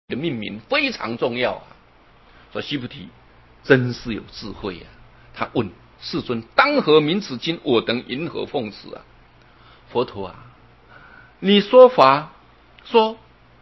的命名非常重要啊。所以须菩提真是有智慧啊！他问世尊：当何名此经？我等云何奉持啊？佛陀啊，你说法说，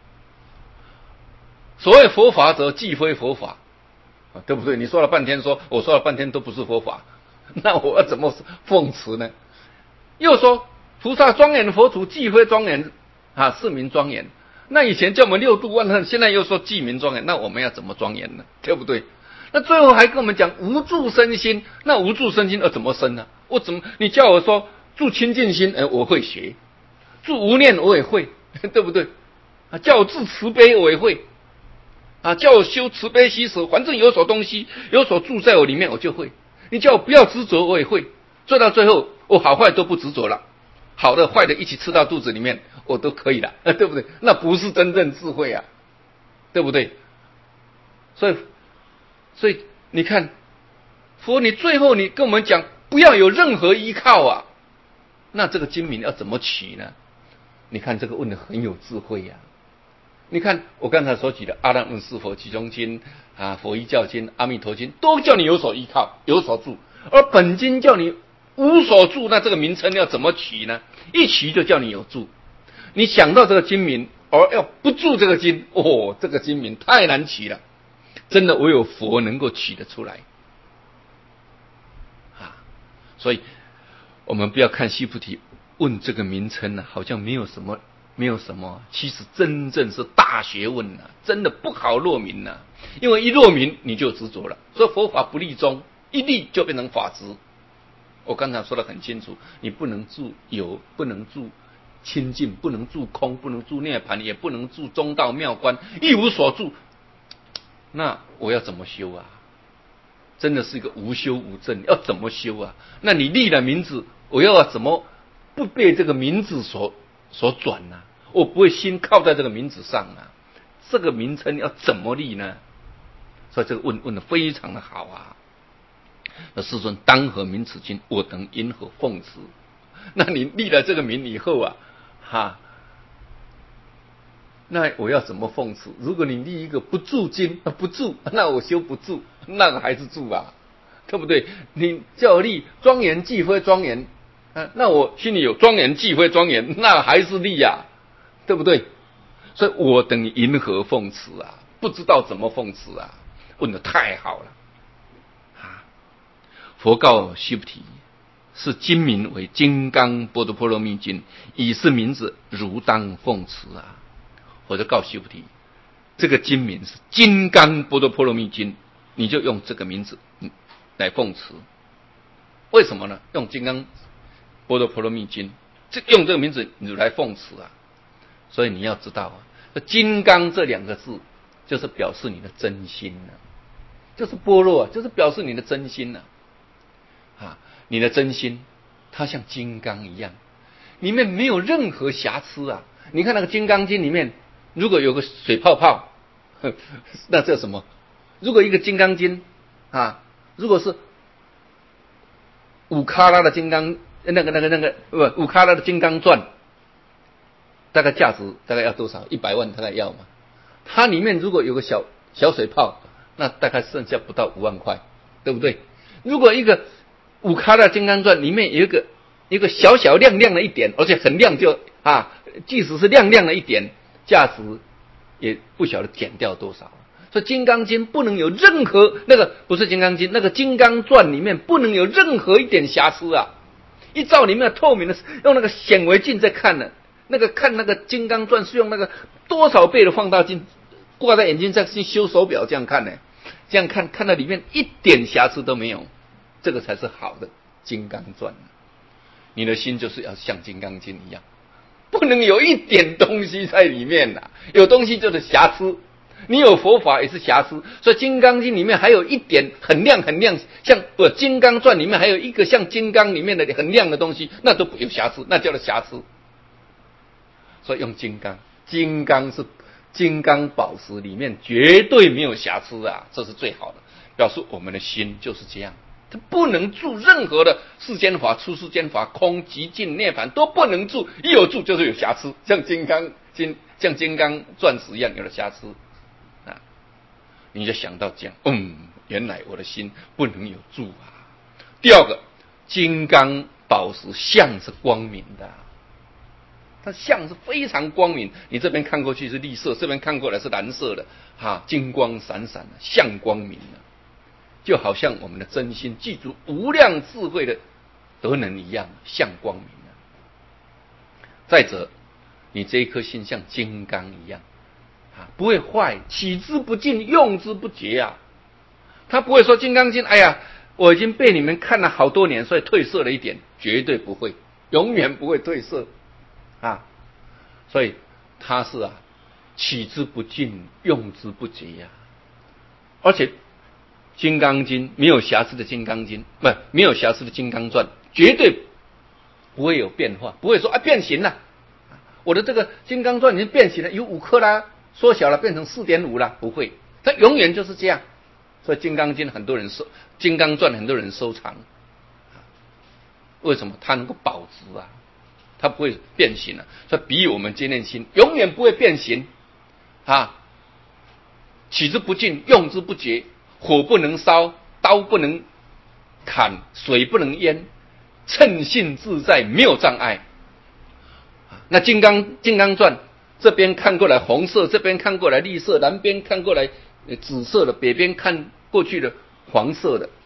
所谓佛法者，既非佛法，对不对？你说了半天说，我说了半天都不是佛法，那我要怎么奉持呢？又说菩萨庄严的佛土，既非庄严啊，是名庄严。那以前叫我们六度万恨，现在又说记名庄严，那我们要怎么庄严呢？对不对？那最后还跟我们讲无住身心，那无住身心要怎么生呢？你叫我说住清净心，我会学；住无念我也会，对不对？啊，叫我自慈悲我也会，啊，叫我修慈悲喜舍，反正有所东西有所住在我里面，我就会。你叫我不要执着，我也会。做到最后，我好坏都不执着了。好的坏的一起吃到肚子里面，我都可以了，对不对？那不是真正智慧啊，对不对？所以你看，佛你最后你跟我们讲不要有任何依靠啊，那这个经名要怎么取呢？你看这个问的很有智慧啊。你看我刚才所举的《阿难问事佛集中经》啊，《佛依教经》、《阿弥陀经》都叫你有所依靠、有所住，而本经叫你无所住，那这个名称要怎么取呢？一取就叫你有住。你想到这个经名，而要不住这个经，这个经名太难取了，真的唯有佛能够取得出来啊！所以我们不要看须菩提问这个名称好像没有什么，其实真正是大学问真的不好落名因为一落名你就执着了。所以佛法不立宗，一立就变成法执。我刚才说得很清楚，你不能住有，不能住清净，不能住空，不能住涅槃，也不能住中道妙观，一无所住，那我要怎么修啊？真的是一个无修无证，要怎么修啊？那你立了名字，我要怎么不被这个名字所转呢？我不会心靠在这个名字上这个名称要怎么立呢？所以这个问得非常的好啊。那世尊当何名此经？我等因何奉持？那你立了这个名以后那我要怎么奉持？如果你立一个不住经不住，那我修不住，那个还是住对不对？你叫我立庄严既非庄严那我心里有庄严既非庄严，那还是立对不对？所以我等因何奉持不知道怎么奉持问得太好了佛告须菩提：是经名为《金刚般若波罗蜜经》，以是名字，如当奉持我就告须菩提，这个经名是《金刚般若波罗蜜经》，你就用这个名字来奉持。为什么呢？用《金刚般若波罗蜜经》，用这个名字你来奉持所以你要知道金刚这两个字，就是表示你的真心就是般若就是表示你的真心你的真心它像金刚一样，里面没有任何瑕疵你看那个《金刚经》里面，如果有个水泡泡，那叫什么？如果一个《金刚经》如果是五喀拉的金刚五喀拉的金刚钻，大概价值大概要多少？100万大概要嘛？它里面如果有个小水泡，那大概剩下不到5万块，对不对？如果一个五喀拉金刚钻里面有一个小小亮亮的一点，而且很亮即使是亮亮的一点，价值也不晓得减掉多少。所以《金刚经》不能有任何不是《金刚经》，那个金刚钻里面不能有任何一点瑕疵一照里面透明的，用那个显微镜在看看那个金刚钻是用那个多少倍的放大镜挂在眼睛上去修手表，这样看这样看到里面一点瑕疵都没有，这个才是好的金刚钻你的心就是要像金刚经一样，不能有一点东西在里面有东西就是瑕疵，你有佛法也是瑕疵。所以金刚经里面还有一点很亮很亮，像金刚钻里面还有一个像金刚里面的很亮的东西，那都有瑕疵，那叫做瑕疵。所以用金刚，金刚是金刚宝石里面绝对没有瑕疵这是最好的，表示我们的心就是这样，它不能住任何的世间法、出世间法、空、寂静、涅槃都不能住，一有住就是有瑕疵，像金刚钻石一样有了瑕疵啊，你就想到这样，原来我的心不能有住啊。第二个，金刚宝石相是光明的，它相是非常光明。你这边看过去是绿色，这边看过来是蓝色的，金光闪闪的，相光明的，就好像我们的真心记住无量智慧的德能一样，相光明的。再者，你这一颗心像金刚一样，不会坏，起之不尽，用之不竭啊。他不会说金刚经，哎呀，我已经被你们看了好多年，所以褪色了一点，绝对不会，永远不会褪色啊。所以他是起之不尽，用之不竭呀。而且金刚经没有瑕疵的金刚经，没有瑕疵的金刚传，绝对不会有变化，不会说变形了。我的这个金刚传已经变形了，有5克拉缩小了，变成 4.5 了，不会，它永远就是这样。所以金刚经很多人金刚传很多人收藏，为什么？它能够保值啊，它不会变形啊。所以比喻我们这念心永远不会变形起之不尽，用之不竭，火不能烧，刀不能砍，水不能淹，称性自在，没有障碍。那金刚传这边看过来红色，这边看过来绿色，南边看过来紫色的，北边看过去的黄色的，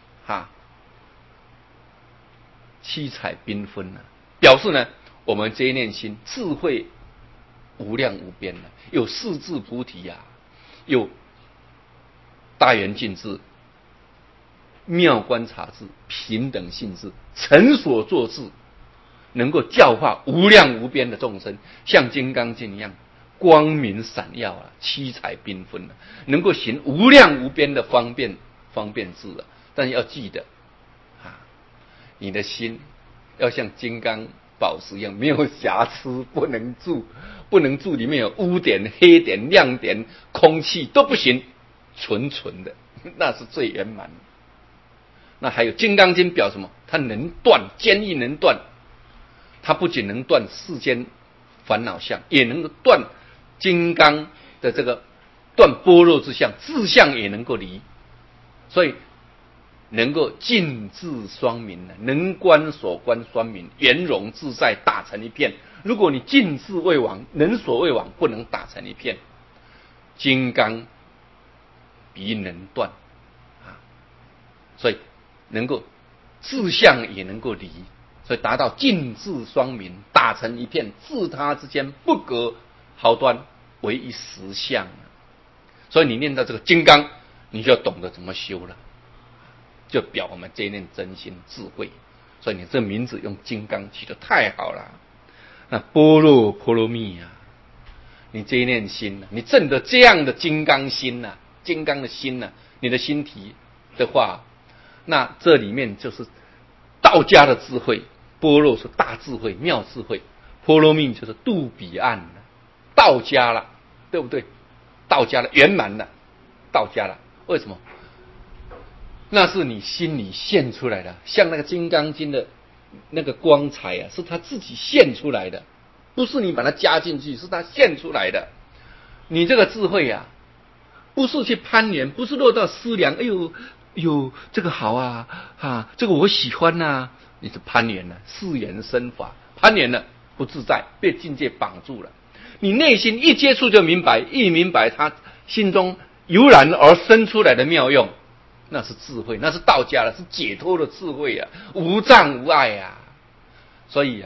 七彩缤纷表示呢，我们这一念心智慧无量无边有四智菩提有大圆镜智、妙观察智、平等性智、成所作智，能够教化无量无边的众生，像金刚经一样光明闪耀七彩缤纷能够行无量无边的方便智但是要记得你的心要像金刚宝石一样，没有瑕疵，不能住里面有污点、黑点、亮点，空气都不行，纯的，那是最圆满的。那还有金刚经表什么？它能断，坚毅能断，它不仅能断世间烦恼相，也能够断金刚的这个断般若之相，智相也能够离，所以能够尽智双明能观所观双明，圆融自在，打成一片。如果你尽智未往，能所未往，不能打成一片。金刚比能断所以能够智相也能够离，所以达到尽智双明，打成一片，自他之间不隔毫端，为一实相。所以你念到这个金刚，你就要懂得怎么修了，就表我们这一念真心智慧。所以你这名字用金刚取得太好了。那般若波罗蜜你这一念心你证得这样的金刚心金刚的心你的心体的话，那这里面就是道家的智慧。般若是大智慧、妙智慧，波罗蜜就是渡彼岸道家了，对不对？道家了，圆满了，道家了。为什么？那是你心里现出来的，像那个金刚经的那个光彩是他自己现出来的，不是你把它加进去，是他现出来的。你这个智慧不是去攀缘，不是落到思量，哎呦这个好这个我喜欢你是攀缘了，誓言身法，攀缘了不自在，被境界绑住了。你内心一接触就明白，一明白他心中油然而生出来的妙用，那是智慧，那是道家了，是解脱的智慧无障无碍所以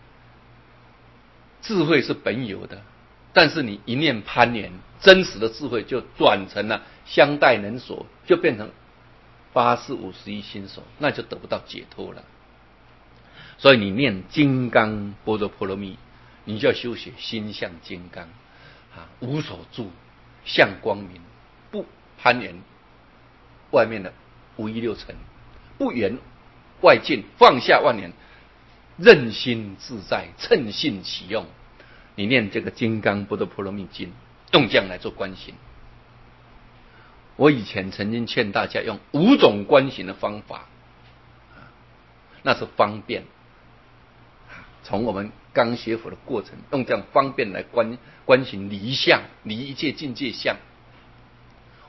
智慧是本有的，但是你一念攀缘，真实的智慧就转成了相待能所，就变成八识五十一心所，那就得不到解脱了。所以你念金刚般若波罗蜜，你就要修学心像金刚无所住，相光明，不攀缘外面的五欲六尘，不缘外境，放下万缘，任心自在，称性起用。你念这个金刚般若波罗蜜经，用这样来做观行。我以前曾经劝大家用5种观行的方法那是方便。从我们刚学佛的过程，用这样方便来观行离相，离一切境界相。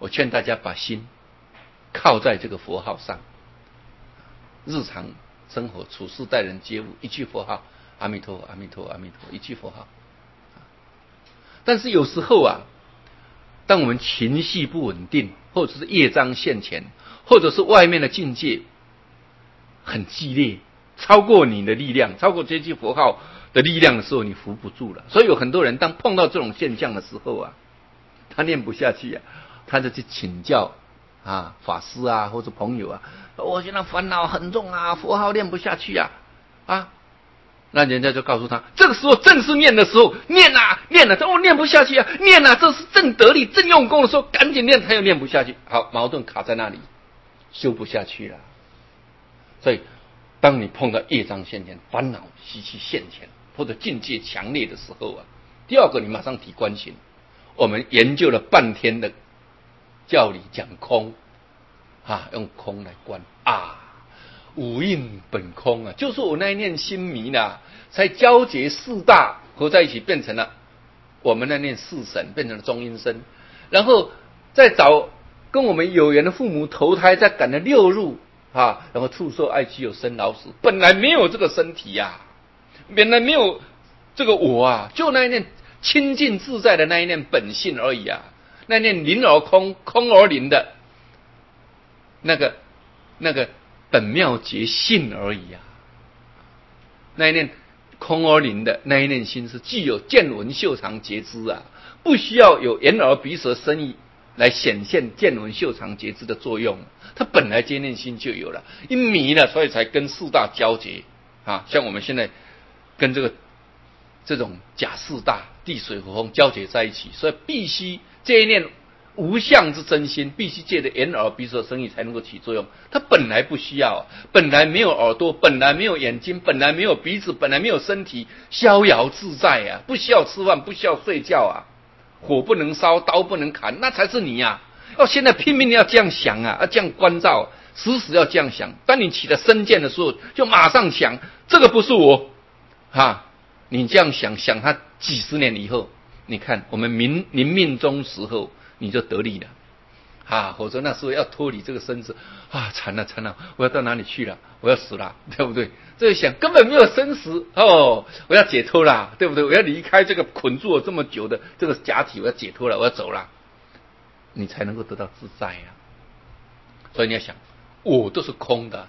我劝大家把心靠在这个佛号上，日常生活处事待人接物，一句佛号，阿弥陀佛，阿弥陀佛，阿弥陀佛，一句佛号。但是有时候啊，当我们情绪不稳定，或者是业障现前，或者是外面的境界很激烈，超过你的力量，超过这句佛号的力量的时候，你扶不住了。所以有很多人当碰到这种现象的时候啊，他念不下去啊，他就去请教法师啊或者朋友啊，我现在烦恼很重啊，佛号念不下去啊，那人家就告诉他，这个时候正是念的时候，念啊，念不下去啊，念啊，这是正得力正用功的时候，赶紧念，他又念不下去，好，矛盾卡在那里，修不下去了。所以当你碰到业障现前，烦恼习气现前，或者境界强烈的时候啊，第二个你马上提观行。我们研究了半天的教理讲空用空来观五蕴本空啊，就是我那一念心迷才交结四大合在一起，变成了我们那念四神，变成了中阴身，然后再找跟我们有缘的父母投胎，再感了六入然后触受爱妻有生老死，本来没有这个身体本来没有这个我就那一念清净自在的那一念本性而已那一念灵而空，空而灵的那个本妙觉性而已那一念空而灵的那一念心是具有见闻嗅尝觉知不需要有眼耳鼻舌身意来显现见闻嗅尝觉知的作用，它本来这念心就有了，一迷了，所以才跟四大交结像我们现在跟这种假四大地水火风交结在一起，所以必须这一念无相之真心，必须借着眼耳鼻舌身意才能够起作用。它本来不需要本来没有耳朵，本来没有眼睛，本来没有鼻子，本来没有身体，逍遥自在不需要吃饭，不需要睡觉火不能烧，刀不能砍，那才是你现在拼命要这样想要这样关照，时时要这样想。当你起了身见的时候，就马上想，这个不是我你这样想他几十年以后，你看我们临命终时候你就得力了否则那时候要脱离这个身子惨了，我要到哪里去了？我要死了，对不对？这一想根本没有生死我要解脱了，对不对？我要离开这个捆住我这么久的这个假体，我要解脱了，我要走了，你才能够得到自在所以你要想，我都是空的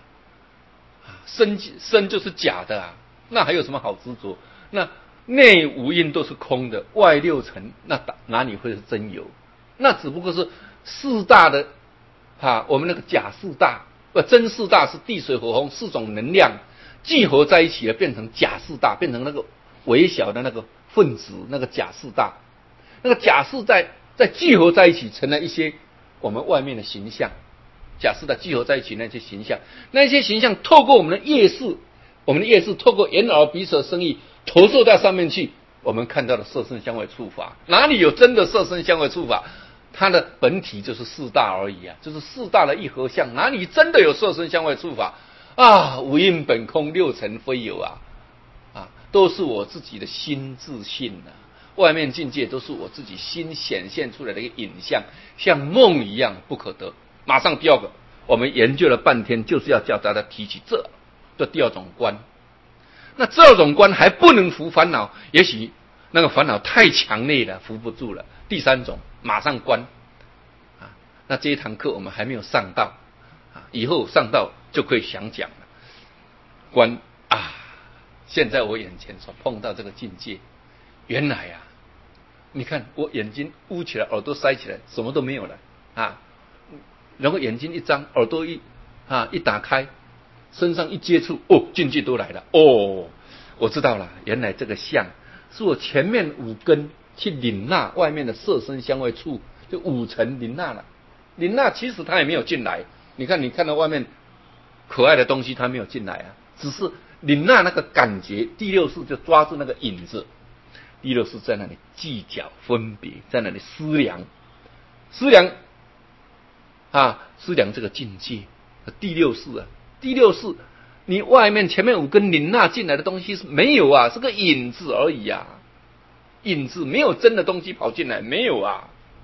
身就是假的那还有什么好执着？那内五蕴都是空的，外六尘那哪里会是真有？那只不过是四大的我们那个假四大真四大是地水火风四种能量聚合在一起了，变成假四大，变成那个微小的那个分子，那个假四大，那个假四在聚合在一起，成了一些我们外面的形象。假四大聚合在一起，那些形象透过我们的业识，透过眼耳鼻舌身意投射到上面去，我们看到的色声香味触法，哪里有真的色声香味触法？它的本体就是四大而已就是四大的一合相，哪里真的有色声香味触法五蕴本空，六尘非有都是我自己的心自性外面境界都是我自己心显现出来的一个影像，像梦一样不可得。马上第二个，我们研究了半天，就是要叫大家提起这第二种观。那这二种观还不能伏烦恼，也许那个烦恼太强烈了，扶不住了。第三种，马上观那这一堂课我们还没有上到以后上到就可以详讲了。观现在我眼前所碰到这个境界，原来你看我眼睛捂起来，耳朵塞起来，什么都没有了然后眼睛一张，耳朵一打开，身上一接触境界都来了我知道了，原来这个相是我前面五根去领纳外面的色声香味触，就五层领纳了。领纳其实它也没有进来，你看到外面可爱的东西它没有进来只是领纳那个感觉。第六识就抓住那个影子，第六识在那里计较分别，在那里思量这个境界。第六识你外面前面五根领纳进来的东西是没有是个影子而已影子，没有真的东西跑进来，没有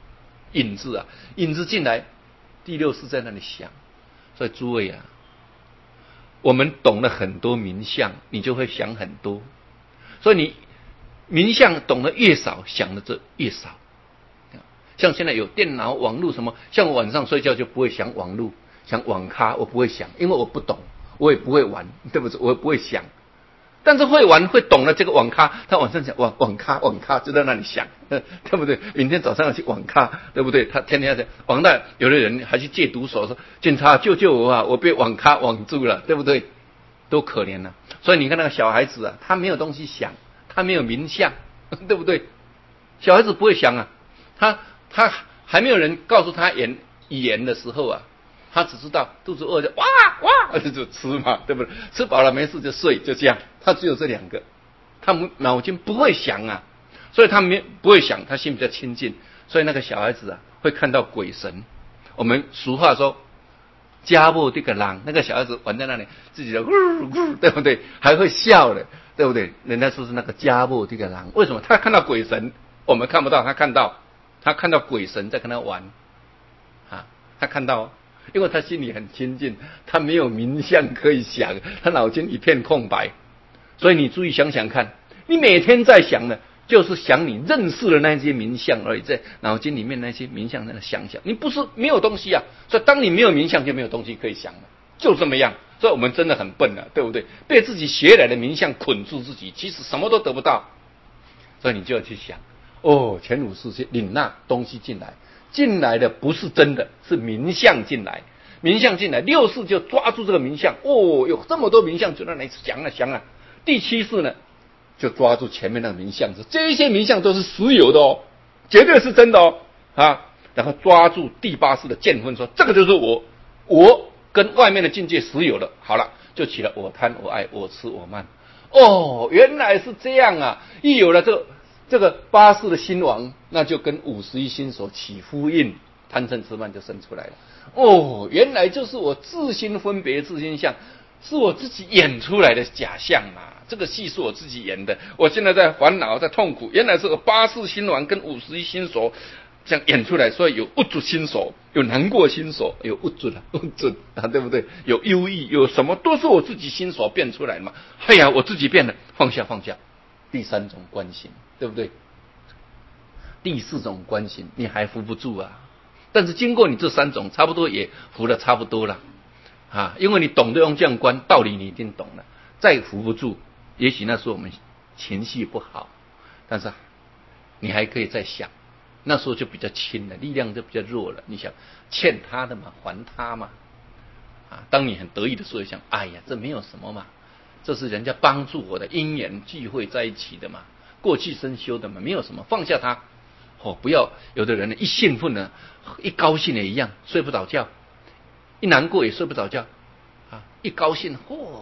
影子啊，影子进来，第六识在那里想。所以诸位啊，我们懂了很多名相，你就会想很多。所以你名相懂得越少，想的就越少。像现在有电脑、网络什么，像我晚上睡觉就不会想网络、想网咖，我不会想，因为我不懂，我也不会玩，对不对？我也不会想。但是会玩会懂了这个网咖，他晚上想网咖就在那里想，对不对？明天早上要去网咖，对不对？他天天在网贷，有的人还去借毒手，说警察救救我啊，我被网咖网住了，对不对？多可怜啊！所以你看那个小孩子啊，他没有东西想，他没有名相，对不对？小孩子不会想啊，他还没有人告诉他语言的时候啊，他只知道肚子饿就哇就吃嘛，对不对？吃饱了没事就睡，就这样。他只有这两个，他脑筋不会想啊，所以他不会想，他心比较清净。所以那个小孩子啊，会看到鬼神。我们俗话说，家破这个狼，那个小孩子玩在那里，自己的对不对？还会笑的，对不对？人家说是那个家破这个狼，为什么？他看到鬼神，我们看不到，他看到鬼神在跟他玩啊，他看到。因为他心里很清净，他没有名相可以想，他脑筋一片空白。所以你注意想想看，你每天在想的，就是想你认识的那些名相而已，在脑筋里面那些名相在那想想，你不是没有东西啊。所以当你没有名相，就没有东西可以想了，就这么样。所以我们真的很笨了，对不对？被自己学来的名相捆住自己，其实什么都得不到。所以你就要去想，前五识去领纳东西进来的不是真的，是名相进来，名相进来，六识就抓住这个名相，有这么多名相就让你想啊。第七识呢，就抓住前面那个名相，这些名相都是实有的哦，绝对是真的哦啊。然后抓住第八识的见分，说这个就是我跟外面的境界实有的，好了，就起了我贪我爱我痴我慢。原来是这样啊！一有了这个八识的心王，那就跟51心所起呼应，贪嗔痴慢就生出来了。原来就是我自心分别自心相，是我自己演出来的假象嘛。这个戏是我自己演的，我现在在烦恼在痛苦，原来是我八识心王跟51心所这样演出来，所以有无助心所，有难过心所，有无助啊，对不对？有忧郁，有什么都是我自己心所变出来的嘛。我自己变了，放下。第三种观行，对不对？第四种观行你还扶不住啊，但是经过你这三种，差不多也扶得差不多了啊，因为你懂得用这样观，道理你一定懂了。再扶不住，也许那时候我们情绪不好，但是你还可以再想，那时候就比较轻了，力量就比较弱了。你想欠他的嘛，还他嘛啊，当你很得意的时候，想这没有什么嘛，这是人家帮助我的因缘聚会在一起的嘛，过去生修的嘛，没有什么，放下他。不要有的人呢，一兴奋呢，一高兴也一样，睡不着觉，一难过也睡不着觉啊，一高兴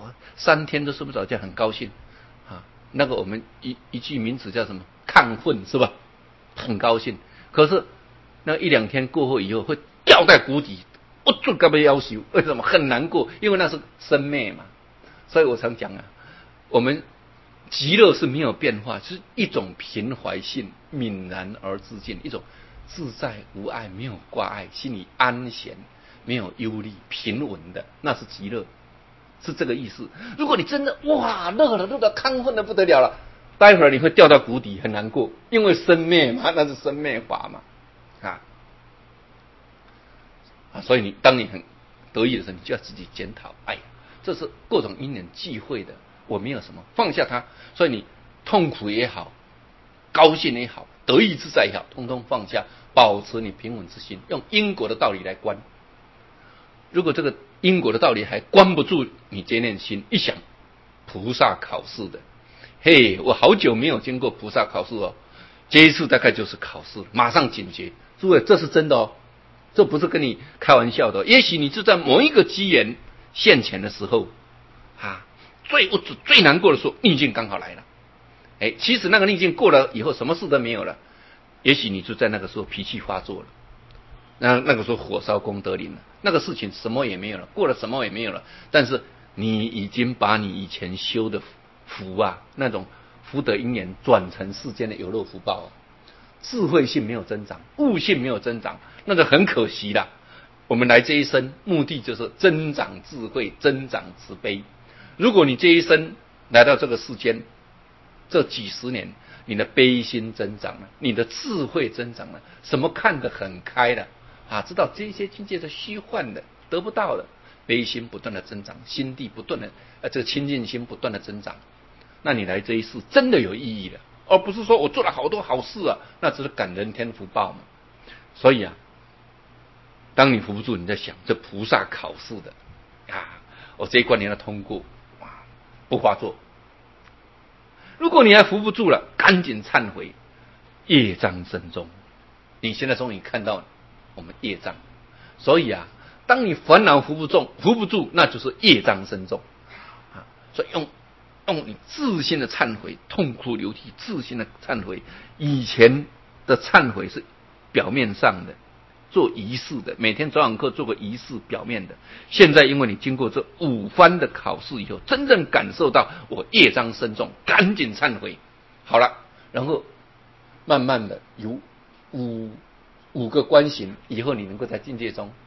3天都睡不着觉，很高兴啊。那个我们一句名词叫什么？亢奋是吧？很高兴，可是那1、2天过后以后会掉在谷底，不准该被要求，为什么？很难过，因为那是生灭嘛。所以我常讲啊，我们极乐是没有变化，是一种平怀性，泯然而自尽，一种自在无碍，没有挂碍，心里安闲，没有忧虑，平稳的，那是极乐，是这个意思。如果你真的乐得亢奋的不得了了，待会儿你会掉到谷底，很难过，因为生灭嘛，那是生灭法嘛所以当你很得意的时候，你就要自己检讨，这是各种因缘际会的，我没有什么，放下它。所以你痛苦也好，高兴也好，得意自在也好，通通放下，保持你平稳之心，用因果的道理来观。如果这个因果的道理还关不住你这念心，一想菩萨考试的，我好久没有经过菩萨考试哦，这一次大概就是考试，马上警觉。诸位，这是真的哦，这不是跟你开玩笑的。也许你就在某一个机缘现前的时候最难过的时候，逆境刚好来了。其实那个逆境过了以后，什么事都没有了。也许你就在那个时候脾气发作了，那个时候火烧功德林了，那个事情什么也没有了，过了什么也没有了。但是你已经把你以前修的福那种福德因缘转成世间的有漏福报智慧性没有增长，悟性没有增长，那就很可惜啦。我们来这一生目的就是增长智慧，增长慈悲。如果你这一生来到这个世间，这几十年你的悲心增长了，你的智慧增长了，什么看得很开了啊，知道这些境界是虚幻的，得不到的，悲心不断的增长，心地不断的这个清净心不断的增长，那你来这一世真的有意义了，而不是说我做了好多好事啊，那只是感人天福报嘛。所以啊，当你扶不住，你在想这菩萨考试的啊，我这一关你要通过啊，不发作。如果你还扶不住了，赶紧忏悔，业障深重。你现在终于看到我们业障，所以啊，当你烦恼扶不住，那就是业障深重啊。所以用你自心的忏悔，痛哭流涕，自心的忏悔。以前的忏悔是表面上的，做仪式的，每天早晚课做个仪式，表面的。现在因为你经过这5番的考试以后，真正感受到我业障深重，赶紧忏悔。好了，然后慢慢的有五个观行以后，你能够在境界中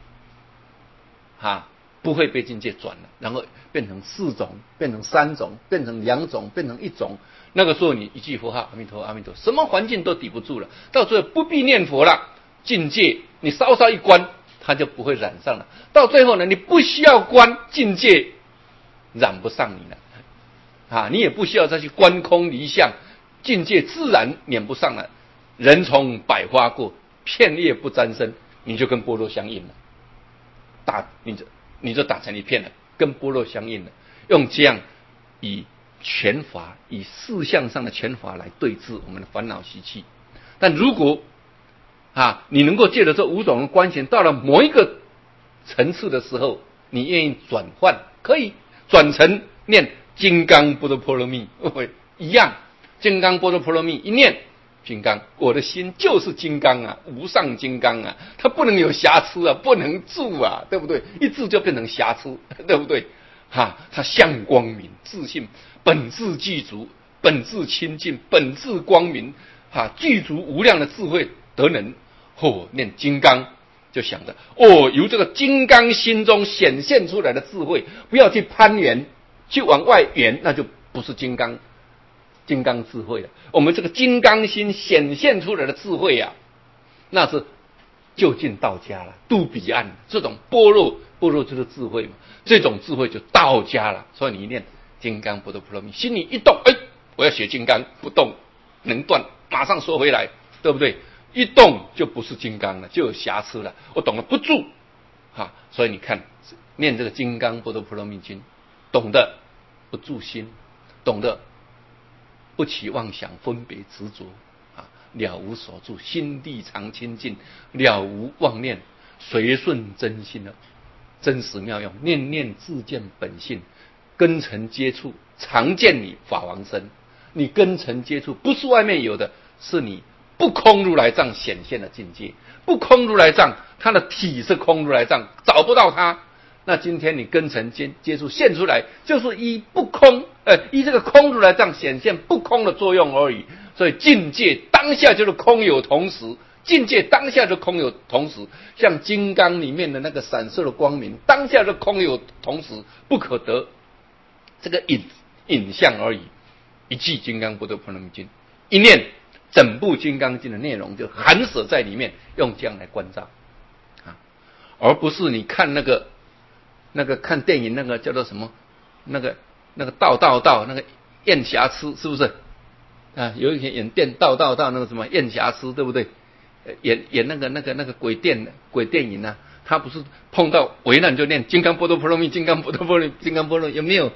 不会被境界转了，然后变成4种，变成3种，变成2种，变成1种。那个时候你一句佛号阿弥陀阿弥陀，什么环境都抵不住了，到最后不必念佛了，境界你稍稍一关，它就不会染上了。到最后呢，你不需要关，境界染不上你了你也不需要再去观空离相，境界自然撵不上了。人从百花过，片叶不沾身，你就跟般若相应了，你就打成一片了，跟般若相应了。用这样以权法，以事相上的权法来对治我们的烦恼习气。但如果你能够借着这5种的观行，到了某一个层次的时候，你愿意转换，可以转成念金刚般若波罗蜜一样。金刚般若波罗蜜一念，金刚，我的心就是金刚啊，无上金刚啊，它不能有瑕疵啊，不能住啊，对不对？一住就变成瑕疵，对不对？它相光明，自信，本自具足，本自清净，本自光明，具足无量的智慧德能。念金刚就想着由这个金刚心中显现出来的智慧，不要去攀缘，去往外缘，那就不是金刚智慧了。我们这个金刚心显现出来的智慧那是就近到家了，渡彼岸。这种般若就是智慧嘛，这种智慧就到家了。所以你一念金刚般若波罗蜜，心里一动，我要学金刚，不动能断，马上收回来，对不对？一动就不是金刚了，就有瑕疵了。我懂得不住所以你看念这个金刚般若波罗蜜经，懂得不住心，懂得不起妄想分别执着了无所住，心地常清净，了无妄念，随顺真心的真实妙用，念念自见本性，根尘接触，常见你法王身。你根尘接触不是外面有的，是你不空如来藏显现的境界。不空如来藏，它的体是空如来藏，找不到它。那今天你根尘接触现出来，就是依不空依这个空如来藏显现不空的作用而已。所以境界当下就是空有同时，境界当下就空有同时，像金刚里面的那个闪烁的光明，当下就空有同时，不可得这个影像而已。一记金刚般若波罗蜜经，一念整部金刚经的内容就含舍在里面，用这样来关照而不是你看那个看电影那个叫做什么那个道那个燕瑕疵，是不是有一些演道那个什么燕瑕疵，对不对？演那个鬼电影他不是碰到危难就念金刚般若波罗蜜，金刚般若波罗蜜，金刚般若，有没有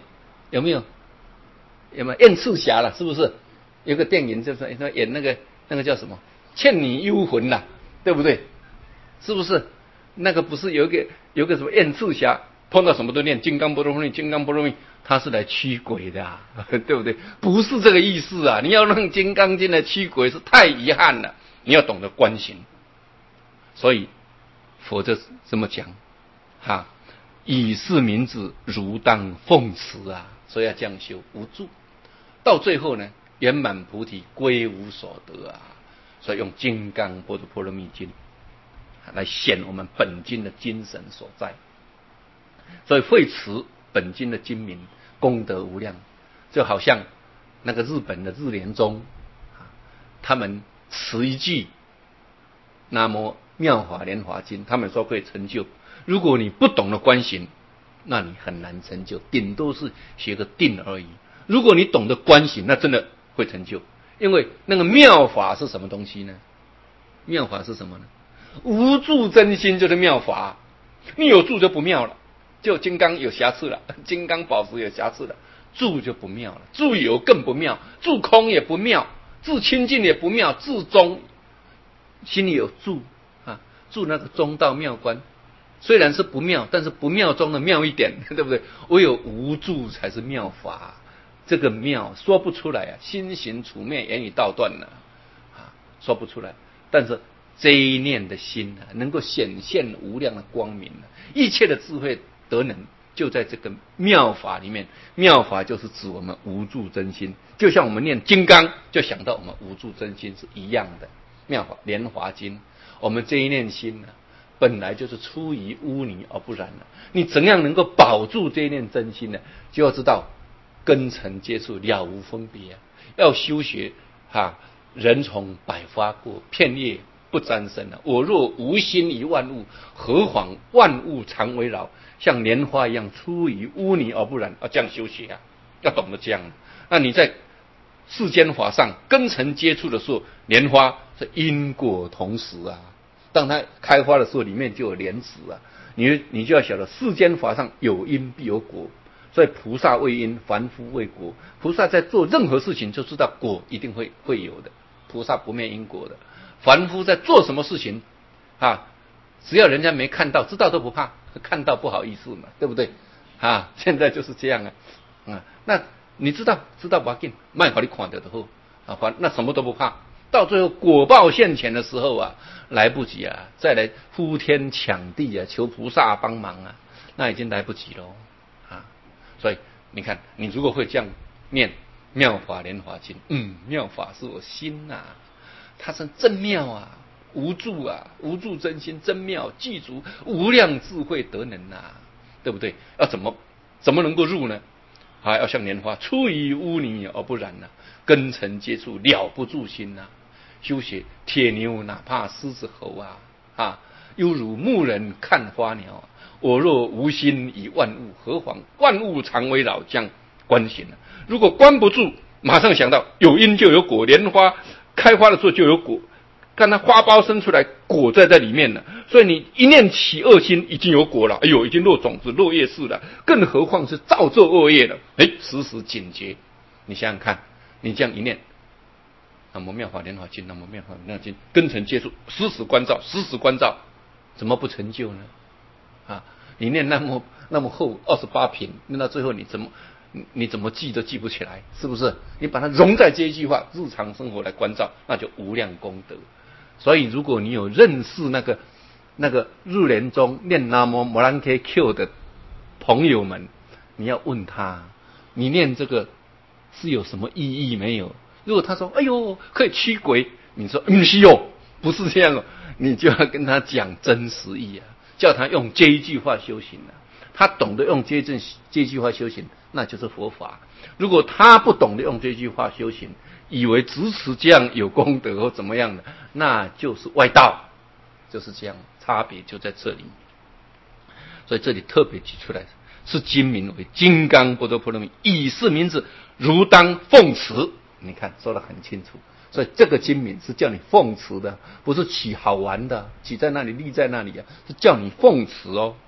燕赤霞了，是不是？有个电影就是演那个叫什么倩女幽魂对不对？是不是？那个不是有个什么燕赤霞碰到什么都念金刚般若波罗蜜，金刚般若蜜，他是来驱鬼的对不对？不是这个意思你要让金刚经来驱鬼是太遗憾了，你要懂得观行。所以佛就这么讲以是名字如当奉持所以要这样修无住，到最后呢圆满菩提归无所得所以用金刚般若波罗蜜经来显我们本经的精神所在。所以会持本经的经名，功德无量，就好像那个日本的日莲宗，他们持一句南无妙法莲华经，他们说可以成就。如果你不懂得观行，那你很难成就，顶多是学个定而已。如果你懂得观行，那真的会成就。因为那个妙法是什么东西呢？妙法是什么呢？无住真心就是妙法，你有住就不妙了，就金刚有瑕疵了，金刚宝石有瑕疵了，住就不妙了，住有更不妙，住空也不妙，住清净也不妙，住中心里有住啊，住那个中道妙观，虽然是不妙，但是不妙中的妙一点，对不对？唯有无住才是妙法，这个妙说不出来啊，心行处灭，言语道断了啊，说不出来。但是这一念的心啊，能够显现无量的光明啊，一切的智慧德能就在这个妙法里面。妙法就是指我们无住真心，就像我们念金刚就想到我们无住真心是一样的。妙法莲华经，我们这一念心啊，本来就是出于污泥而不染的。你怎样能够保住这一念真心呢？就要知道根尘接触了无分别，要修学人从百花过，片叶不沾身啊！我若无心于万物，何妨万物常围绕？像莲花一样出于污泥而不染，要这样修学啊，要懂得这样。那你在世间法上根尘接触的时候，莲花是因果同时啊。当它开花的时候，里面就有莲子啊。你就要晓得世间法上有因必有果，所以菩萨为因，凡夫为果。菩萨在做任何事情就知道果一定会有的，菩萨不灭因果的。凡夫在做什么事情只要人家没看到，知道都不怕，看到不好意思嘛，对不对现在就是这样那你知道不要紧，卖好你看到就好那什么都不怕。到最后果报现前的时候啊，来不及啊，再来呼天抢地啊，求菩萨帮忙啊，那已经来不及了所以你看，你如果会这样念妙法莲华经，妙法是我心它是真妙啊，无住无住真心真妙，具足无量智慧德能对不对？要怎么能够入呢？要像莲花出于污泥而不染根尘接触了不住心修学铁牛哪怕狮子猴犹如牧人看花鸟我若无心以万物，何妨万物常围绕，将观行如果观不住，马上想到有因就有果，莲花开花的时候就有果，看它花苞生出来，果在里面了。所以你一念起恶心，已经有果了。已经落种子、落叶事了，更何况是造作恶业了。时时警觉。你想想看，你这样一念，南无妙法莲华经，南无妙法莲华经，根尘接触，时时关照，时时关照，怎么不成就呢？你念那么厚28品，念到最后你怎么记都记不起来，是不是？你把它融在这一句话，日常生活来关照，那就无量功德。所以如果你有认识那个日莲宗念南无摩兰伽 Q 的朋友们，你要问他，你念这个是有什么意义没有？如果他说哎呦可以驱鬼，你说不是不是这样你就要跟他讲真实意叫他用这一句话修行他懂得用这句话修行，那就是佛法。如果他不懂得用这句话修行，以为只此这样有功德或怎么样的，那就是外道，就是这样，差别就在这里。所以这里特别举出来，是经名为金刚般若波罗蜜，以是名字，如当奉持。你看说得很清楚，所以这个经名是叫你奉持的，不是起好玩的，起在那里立在那里是叫你奉持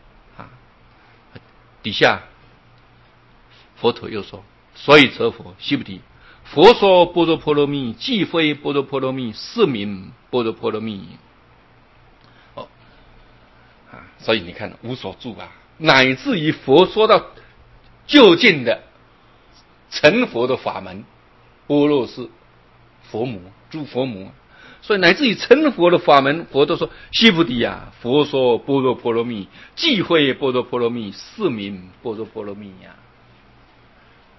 底下佛陀又说，所以则佛须菩提，佛说般若波罗蜜，既非般若波罗蜜，是名般若波罗蜜所以你看无所住乃至于佛说到究竟的成佛的法门，般若是佛母，诸佛母。所以乃至于成佛的法门，佛都说须菩提佛说般若波罗蜜，既非般若波罗蜜，是名般若波罗蜜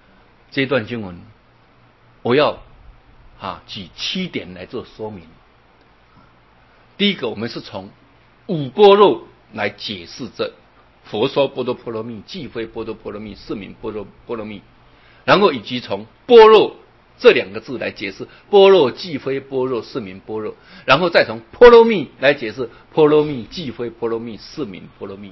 这段经文我要举7点来做说明。 第一个，我们是从五般若来解释这佛说般若波罗蜜、寂非般若波罗蜜、是名般若波罗蜜，然后以及从般若这两个字来解释般若寂非般若是名般若，然后再从波罗蜜来解释波罗蜜寂非波罗蜜是名波罗蜜。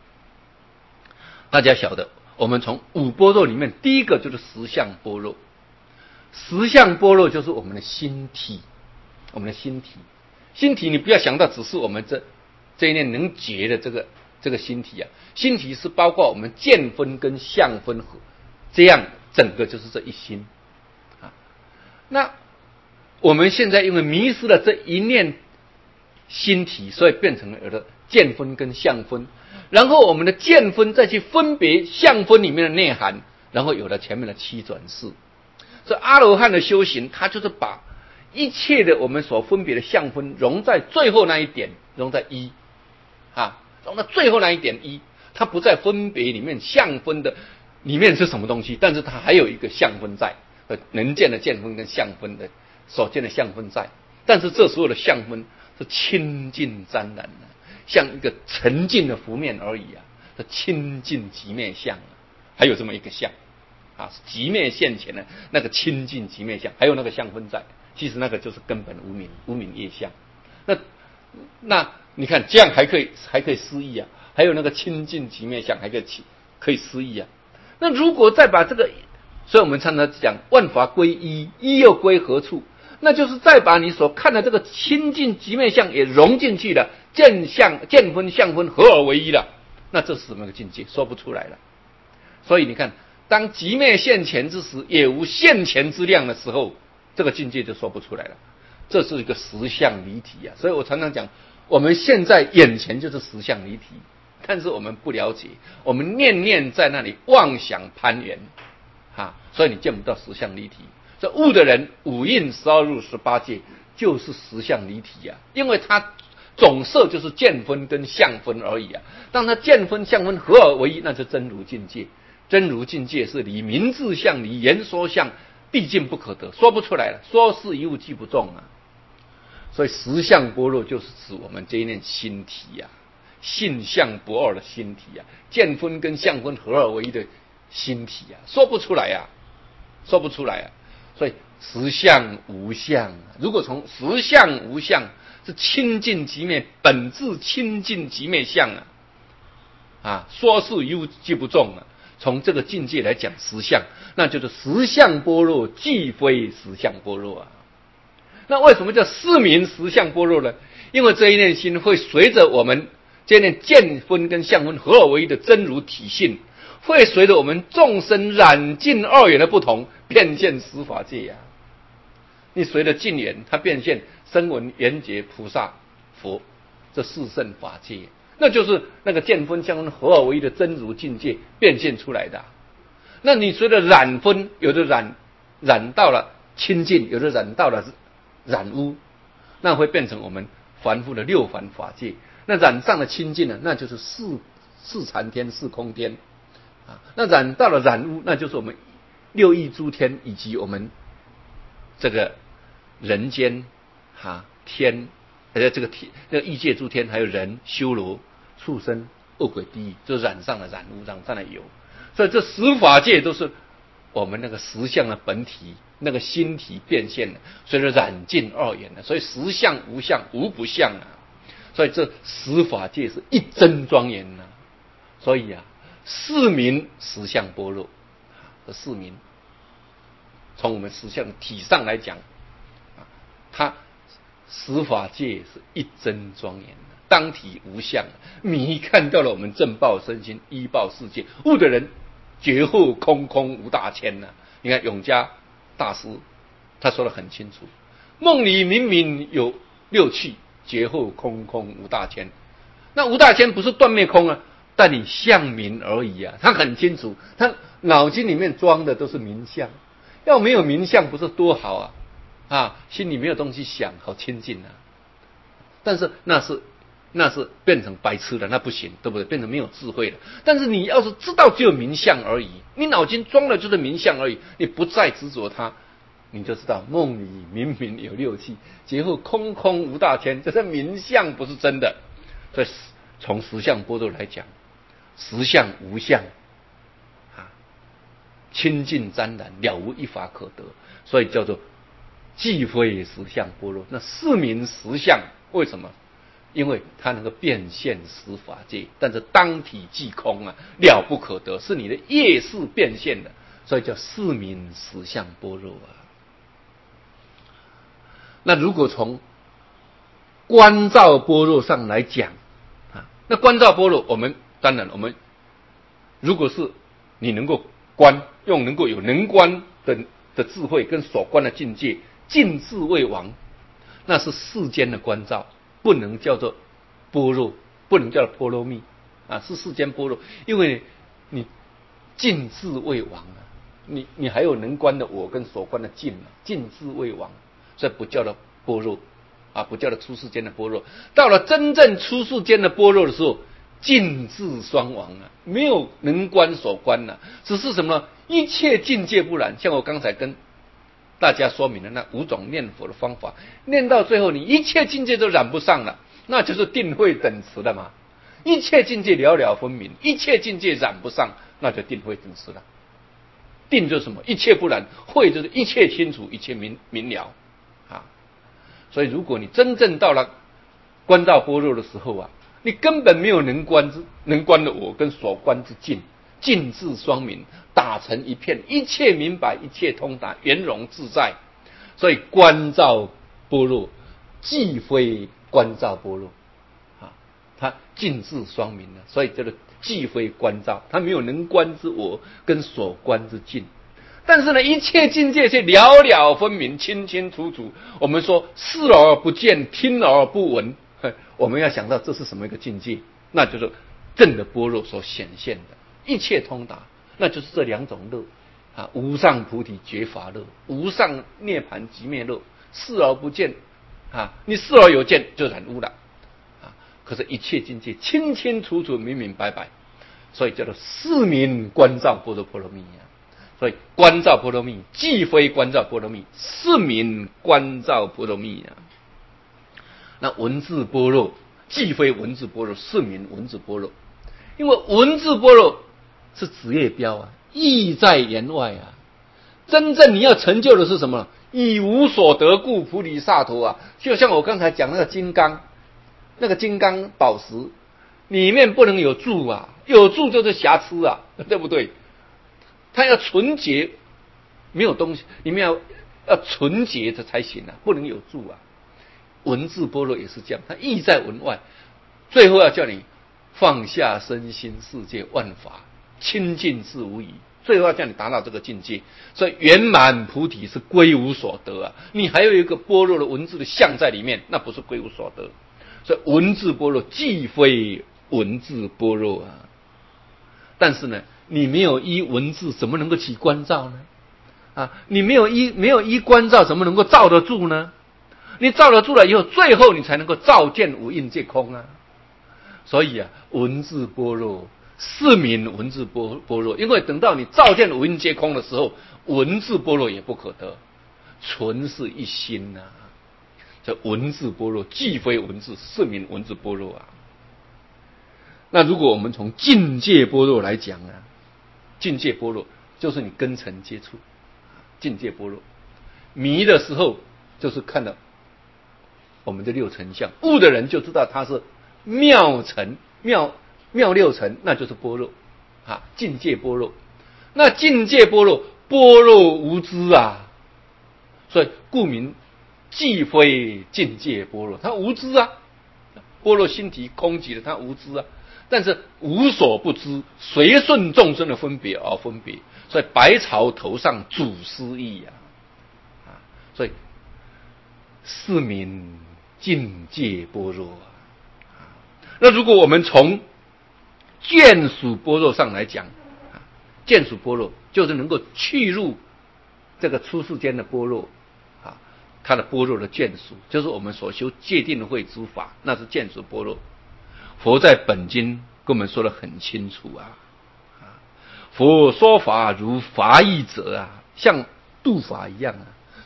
大家晓得，我们从五般若里面，第一个就是实相般若。实相般若就是我们的心体，我们的心体。心体你不要想到只是我们这一念能觉的这个心体啊，心体是包括我们见分跟相分合，这样整个就是这一心啊。那我们现在因为迷失了这一念心体，所以变成了有了见分跟相分，然后我们的见分再去分别相分里面的内涵，然后有了前面的七转世。所以阿罗汉的修行，他就是把一切的我们所分别的相分融在最后那一点，融在一融到最后那一点一，他不在分别里面相分的里面是什么东西，但是他还有一个相分在，能见的见分跟相分的所见的相分在，但是这所有的相分是清净湛然的，像一个沉静的湖面而已啊，是清净极灭相啊，还有这么一个相啊，极灭现前的那个清净极灭相，还有那个相分在，其实那个就是根本无明业相。那你看这样还可以思议啊，还有那个清净极灭相还可以思议啊。那如果再把这个，所以我们常常讲万法归一，一又归何处？那就是再把你所看的这个清净极灭相也融进去了，见分相分合而为一了，那这是什么个境界？说不出来了。所以你看，当极灭现前之时，也无现前之量的时候，这个境界就说不出来了。这是一个实相离体啊。所以我常常讲，我们现在眼前就是实相离体，但是我们不了解，我们念念在那里妄想攀缘所以你见不到实相离体。这悟的人五蕴12入18界就是实相离体啊，因为他总色就是见分跟相分而已啊。当他见分相分合而为一，那就真如境界。真如境界是离名字相、离言说相，毕竟不可得，说不出来了，说是一物即不中啊。所以实相般若就是指我们这一念心体啊，性相不二的心体啊，见分跟相分合而为一的心体啊，说不出来啊，说不出来啊。所以实相无相，如果从实相无相是清净极灭，本质清净极灭相说是一物即不中啊。从这个境界来讲实相，那就是实相般若即非实相般若啊。那为什么叫是名实相般若呢？因为这一念心会随着我们这一念见分跟相分合而为一的真如体性，会随着我们众生染尽二元的不同，变现十法界你随着净缘，它变现声闻缘觉菩萨佛这四圣法界，那就是那个见分相分合而为一的真如境界变现出来的那你随着染分，有的染到了清净，有的染到了染污，那会变成我们凡夫的六凡法界。那染上了清净呢，那就是四禅天、四空天那染到了染污，那就是我们六义诸天以及我们这个人间天，这个异界诸天，还有人、修罗、畜生、恶鬼、地狱，就染上了染污，染上了有。所以这十法界都是我们那个实相的本体，那个心体变现的，随着染尽二元的，所以实相无相，无不相所以这十法界是一真庄严所以是名实相般若这是名。从我们实相体上来讲它十法界是一真庄严当体无相。迷看到了我们正报身心依报世界，悟的人觉后空空无大千你看永嘉大师他说得很清楚，梦里明明有六趣，觉后空空无大千。那无大千不是断灭空但你相明而已他很清楚，他脑筋里面装的都是名相，要没有名相不是多好心里没有东西想，好清净但是那是变成白痴了，那不行，对不对？变成没有智慧了。但是你要是知道只有名相而已，你脑筋装的就是名相而已，你不再执着它， 你就知道梦里明明有六气，劫后空空无大千，这是名相，不是真的。所以从实相波罗来讲，实相无相清净湛然，了无一法可得，所以叫做即非实相般若。那是名实相，为什么？因为它能够变现实法界，但是当体即空啊，了不可得，是你的业识变现的，所以叫是名实相般若啊。那如果从观照般若上来讲那观照般若，当然我们如果是你能够观，能够有能观的智慧跟所观的境界，尽智为王，那是世间的观照，不能叫做般若，不能叫做波罗蜜是世间般若，因为你尽智为王你还有能观的我跟所观的尽智为王，所以不叫做般若不叫做出世间的般若。到了真正出世间的般若的时候，尽智双亡没有能观所观只是什么呢？一切境界不染。像我刚才跟大家说明的那5种念佛的方法，念到最后你一切境界都染不上了，那就是定慧等持了嘛。一切境界了了分明，一切境界染不上，那就定慧等持了。定就是什么？一切不染，慧就是一切清楚，一切明了所以如果你真正到了观照般若的时候你根本没有能观的我跟所观之境，尽智双明，打成一片，一切明白，一切通达，圆融自在。所以观照般若既非观照般若它尽智双明了，所以这个既非观照，它没有能观之我跟所观之境。但是呢，一切境界却了了分明，清清楚楚。我们说视而不见，听而不闻，我们要想到这是什么一个境界？那就是正的般若所显现的一切通达，那就是这2种乐无上菩提觉法乐，无上涅槃寂灭乐。视而不见你视而有见就染污了可是一切境界清清楚楚，明明白白，所以叫做是名观照般若波罗蜜所以观照波罗蜜既非观照波罗蜜，是名观照波罗蜜那文字般若既非文字般若，是名文字般若。因为文字般若是职业标意在言外真正你要成就的是什么？以无所得故，菩提萨埵就像我刚才讲那个金刚宝石里面不能有柱有柱就是瑕疵对不对？它要纯洁，没有东西，里面要纯洁的才行不能有柱文字般若也是这样，它意在文外，最后要叫你放下身心世界万法，清净自无疑，最后要叫你达到这个境界。所以圆满菩提是归无所得你还有一个般若的文字的相在里面，那不是归无所得。所以文字般若既非文字般若但是呢，你没有依文字，怎么能够起观照呢？你没有依观照，怎么能够照得住呢？你照得住了以后，最后你才能够照见无印皆空所以文字般若是名文字般若，因为等到你照见无印皆空的时候，文字般若也不可得，纯是一心这文字般若既非文字，是名文字般若那如果我们从境界般若来讲境界般若就是你根尘接触境界般若。迷的时候就是看到我们的6尘相，悟的人就知道它是妙尘妙6尘，那就是般若境界般若。那境界般若无知所以故名既非境界般若，它无知般若心体空寂的，它无知但是无所不知，随顺众生的分别而分别，所以百草头上祖师意所以是名境界般若那如果我们从眷属般若上来讲眷属般若就是能够去入这个出世间的般若它的般若的眷属就是我们所修戒定慧之法，那是眷属般若。佛在本经跟我们说得很清楚佛说法如法义者像度法一样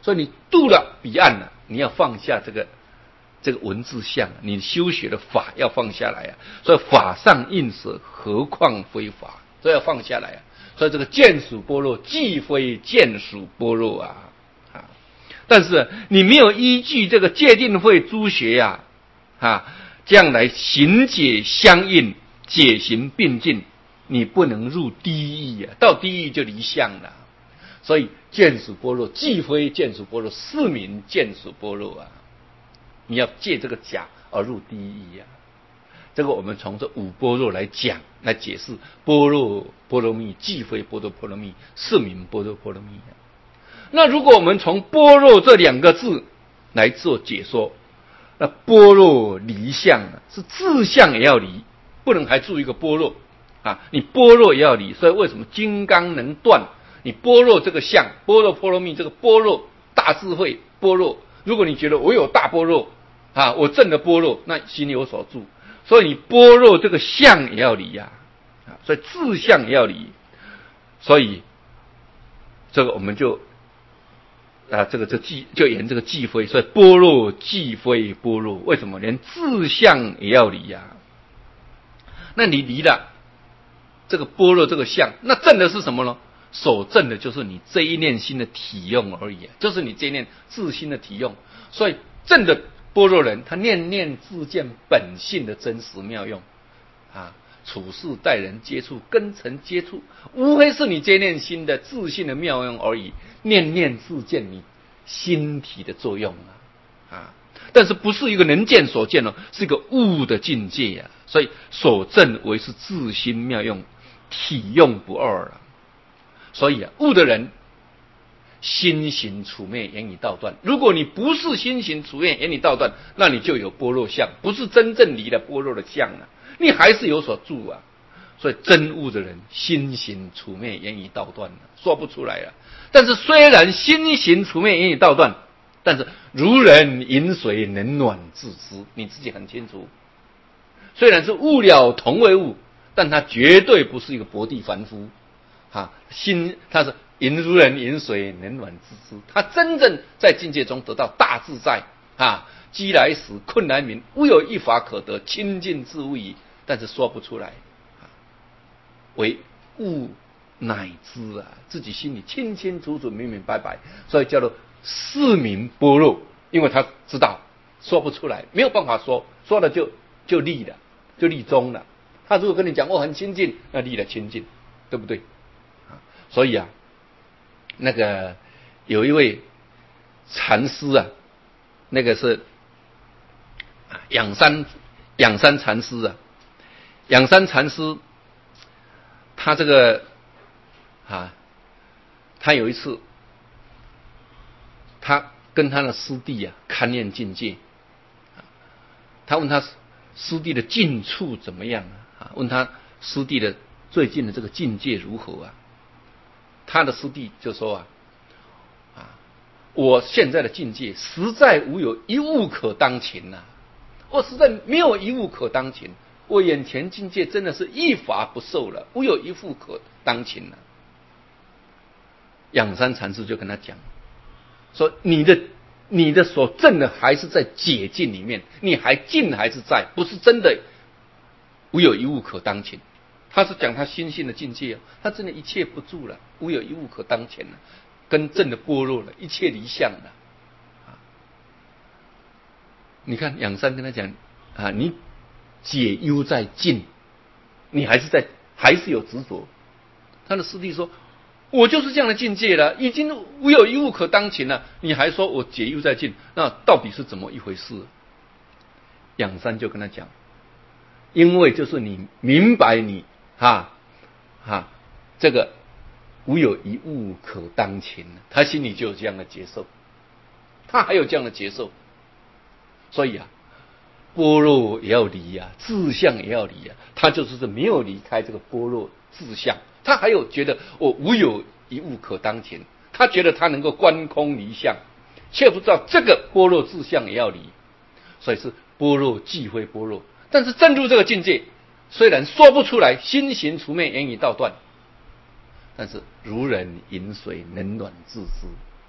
所以你渡了彼岸了，你要放下这个文字相，你修学的法要放下来啊。所以法上应舍，何况非法，所以要放下来啊。所以这个见属般若，既非见属般若啊。但是你没有依据这个戒定慧诸学呀，这样来行解相应，解行并进，你不能入地狱啊，到地狱就离相了。所以见属般若，既非见属般若，是名见属般若啊。你要借这个假而入地狱啊。这个我们从这五般若来讲，来解释般若波罗蜜，既非般若波罗蜜，是名般若波罗蜜啊。那如果我们从般若这两个字来做解说，那般若离相是自相也要离，不能还住一个般若啊，你般若也要离。所以为什么金刚能断你般若这个相，般若波罗蜜这个般若大智慧般若，如果你觉得我有大般若啊，我证了般若，那心里有所住，所以你般若这个相也要离啊，所以自相也要离。所以这个我们就这个就言这个既非，所以般若既非般若，为什么连自相也要离啊？那你离了这个般若这个相，那证的是什么呢？所证的就是你这一念心的体用而已，就是你这一念自心的体用。所以证的般若人，他念念自见本性的真实妙用啊，处事待人接触根尘接触，无非是你这一念心的自性的妙用而已，念念自见你心体的作用啊，但是不是一个能见所见哦，是一个悟的境界啊。所以所证为是自心妙用，体用不二了。所以悟的人心行处灭，言语道断。如果你不是心行处灭，言语道断，那你就有般若相，不是真正离了般若的相啊，你还是有所住啊。所以真悟的人心行处灭，言语道断，说不出来了。但是虽然心行处灭，言语道断，但是如人饮水，冷暖自知，你自己很清楚。虽然是悟了同为悟，但他绝对不是一个薄地凡夫心他是如人饮水，冷暖自知，他真正在境界中得到大自在饥来时，困来鸣，无有一法可得，清净自无疑，但是说不出来为悟乃知啊，自己心里清清楚楚明明白白，所以叫做是名般若，因为他知道说不出来，没有办法说了就立了，就立宗了。他如果跟你讲我很清净，那立了清净，对不对？所以那个有一位禅师那个是仰山禅师仰山禅师他这个他有一次他跟他的师弟勘验境界，他问他师弟的境处怎么样问他师弟的最近的这个境界如何他的师弟就说我现在的境界实在无有一物可当勤我实在没有一物可当勤，我眼前境界真的是一法不受了，无有一物可当勤仰山禅师就跟他讲说，你的所证的还是在解境里面，你境还是在，不是真的无有一物可当勤。他是讲他心性的境界他真的一切不住了，无有一物可当前了，跟正的般若了，一切离相了你看仰山跟他讲你解忧在境，你还是有执着。他的师弟说，我就是这样的境界了，已经无有一物可当勤了，你还说我解忧在境，那到底是怎么一回事？仰山就跟他讲，因为就是你明白你这个无有一物可当勤，他心里就有这样的接受，他还有这样的接受。所以般若也要离自相也要离他就是没有离开这个般若自相，他还有觉得我无有一物可当勤，他觉得他能够观空离相，却不知道这个般若自相也要离。所以是般若既非般若，但是正入这个境界，虽然说不出来，心行处灭，言语道断，但是如人饮水，冷暖自知。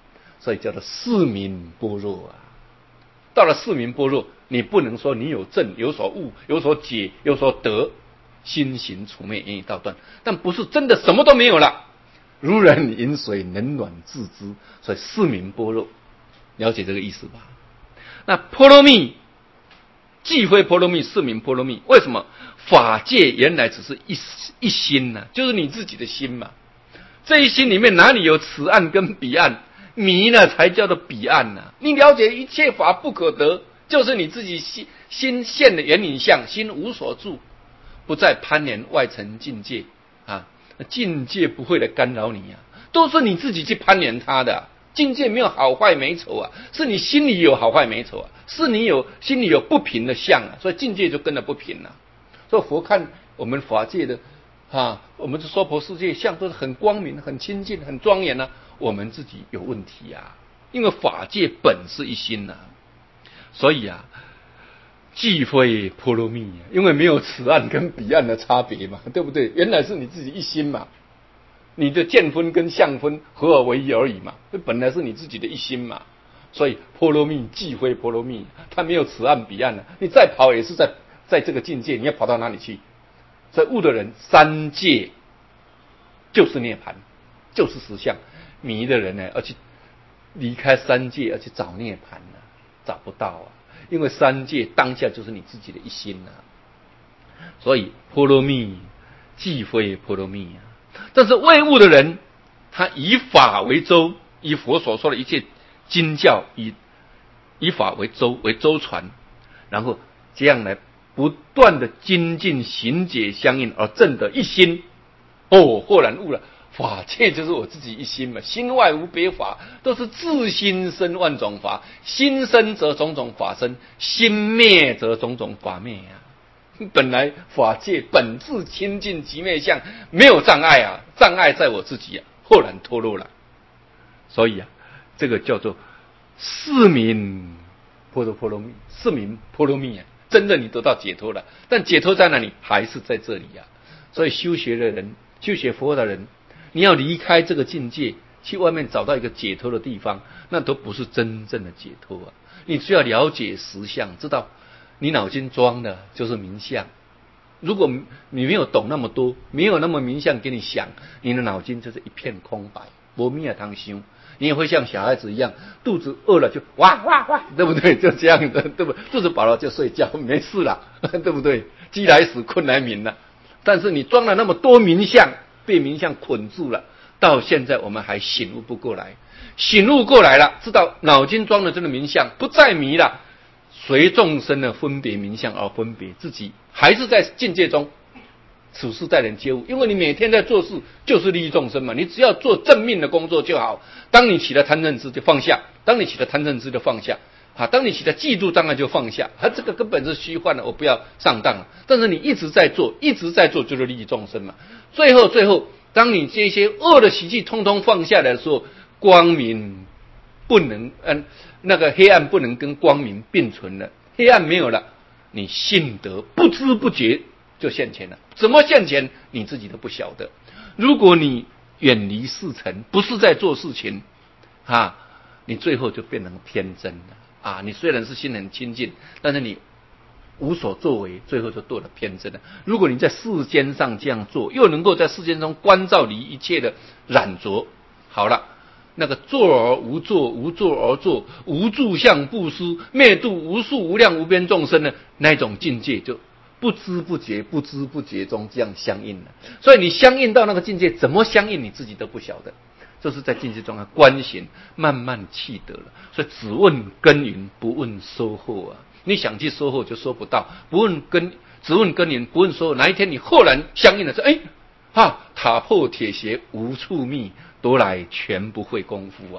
所以叫做四明般若啊。到了四明般若，你不能说你有证、有所悟、有所解、有所得，心行处灭，言语道断，但不是真的什么都没有了。如人饮水，冷暖自知，所以四明般若，了解这个意思吧？那波罗蜜既非波罗蜜，是名波罗蜜。为什么？法界原来只是一心呢、就是你自己的心嘛。这一心里面哪里有此岸跟彼岸？迷呢才叫做彼岸呢、你了解一切法不可得，就是你自己心现的原影像，心无所住，不再攀缘外层境界啊。境界不会来干扰你啊，都是你自己去攀缘它的、境界没有好坏美丑啊，是你心里有好坏美丑啊，是你心里有不平的相啊，所以境界就跟着不平了、所以佛看我们法界的我们的娑婆世界相都是很光明、很清净、很庄严啊，我们自己有问题啊，因为法界本是一心啊，所以既非波罗蜜，因为没有此岸跟彼岸的差别嘛，对不对？原来是你自己一心嘛，你的见分跟相分合而为一而已嘛，这本来是你自己的一心嘛，所以波罗蜜既非波罗蜜，它没有此岸彼岸了，你再跑也是在这个境界，你要跑到哪里去？所以悟的人，三界就是涅槃，就是实相；迷的人呢，而去离开三界，而去找涅槃呢，找不到啊。因为三界当下就是你自己的一心啊，所以波罗蜜既非波罗蜜啊。但是未悟的人，他以法为舟，以佛所说的一切经教以法为舟船，然后这样来不断的精进行解相应，而证得一心。豁然悟了，法界就是我自己一心嘛，心外无别法，都是自心生万种法，心生则种种法生，心灭则种种法灭啊。本来法界本自清净极灭相，没有障碍啊，障碍在我自己啊，豁然脱落了。所以这个叫做四明波罗蜜，四明波罗蜜啊，真的你得到解脱了，但解脱在哪里？还是在这里啊。所以修学的人，修学佛的人，你要离开这个境界，去外面找到一个解脱的地方，那都不是真正的解脱啊。你需要了解实相，知道你脑筋装的就是名相。如果你没有懂那么多，没有那么名相给你想，你的脑筋就是一片空白，没咩通想。你也会像小孩子一样，肚子饿了就哇哇哇，对不对？就这样的，对不对？肚子饱了就睡觉，没事了，对不对？饥来死，困来眠了。但是你装了那么多名相，被名相捆住了，到现在我们还醒悟不过来。醒悟过来了，知道脑筋装的这个名相不再迷了，随众生的分别名相而分别自己，还是在境界中处事待人接物，因为你每天在做事就是利益众生嘛，你只要做正命的工作就好。当你起了贪嗔痴就放下，当你起了贪嗔痴就放下当你起了嫉妒障碍就放下，这个根本是虚幻的，我不要上当了。但是你一直在做，一直在做，就是利益众生嘛。最后，当你这些恶的习气通通放下来的时候，光明不能那个黑暗不能跟光明并存了，黑暗没有了，你信得不知不觉就现前了。怎么现前你自己都不晓得。如果你远离世尘，不是在做事情你最后就变成天真了你虽然是心很清净，但是你无所作为，最后就堕了偏真了。如果你在世间上这样做，又能够在世间中关照离一切的染着，好了，那个坐而无作，无作而作，无住相布施，灭度无数无量无边众生的那种境界，就不知不觉中这样相应了。所以你相应到那个境界，怎么相应你自己都不晓得。就是在境界中观行，慢慢契得了。所以只问耕耘，不问收获你想去收获就收不到，只问耕耘，不问收获。哪一天你豁然相应了，说塔破铁鞋无处觅，夺来全不费功夫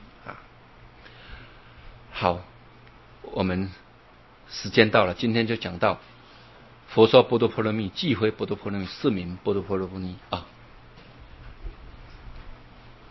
好，我们时间到了，今天就讲到佛说波多波罗蜜，既非波多波罗蜜，是名波多波罗蜜